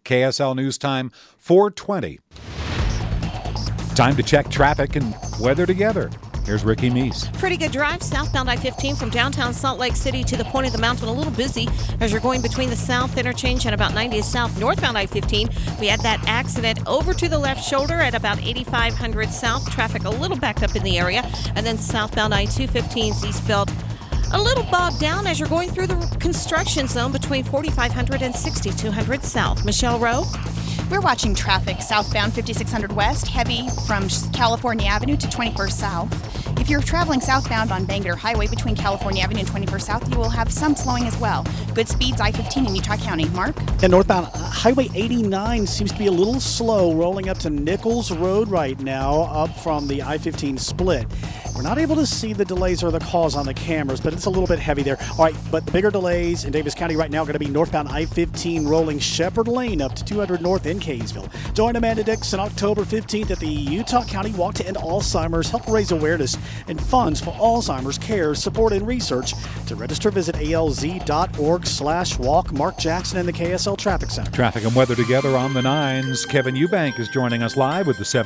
KSL News Time, 4:20. Time to check traffic and weather together. Here's Ricky Meese. Pretty good drive southbound I-15 from downtown Salt Lake City to the point of the mountain. A little busy as you're going between the south interchange and about 90th south. Northbound I-15, we had that accident over to the left shoulder at about 8500 south. Traffic a little backed up in the area. And then southbound I-215 eastbound, a little bogged down as you're going through the construction zone between 4500 and 6200 south. Michelle Rowe. We're watching traffic southbound 5600 west, heavy from California Avenue to 21st South. If you're traveling southbound on Bangor Highway between California Avenue and 21st South, you will have some slowing as well. Good speeds I-15 in Utah County. Mark? And northbound Highway 89 seems to be a little slow, rolling up to Nichols Road right now, up from the I-15 split. We're not able to see the delays or the cause on the cameras, but it's a little bit heavy there. All right, but the bigger delays in Davis County right now are going to be northbound I-15 rolling Shepherd Lane up to 200 North in Kaysville. Join Amanda Dixon October 15th at the Utah County Walk to End Alzheimer's. Help raise awareness and funds for Alzheimer's care, support, and research. To register, visit alz.org/walk. Mark Jackson in the KSL Traffic Center. Traffic and weather together on the 9s. Kevin Eubank is joining us live with the 7.